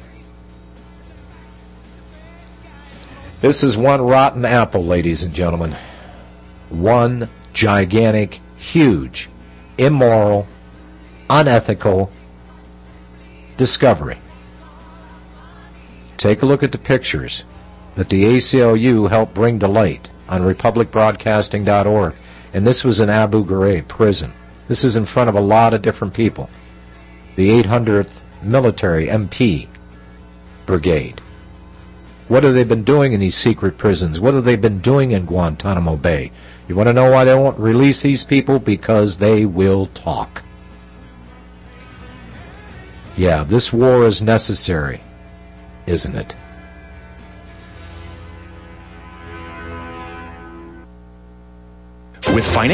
This is one rotten apple, ladies and gentlemen. One gigantic, huge, immoral, unethical discovery. Take a look at the pictures that the A C L U helped bring to light on republic broadcasting dot org. And this was in Abu Ghraib prison. This is in front of a lot of different people. The eight hundredth Military M P Brigade. What have they been doing in these secret prisons? What have they been doing in Guantanamo Bay? You want to know why they won't release these people? Because they will talk. Yeah, this war is necessary, isn't it? With financial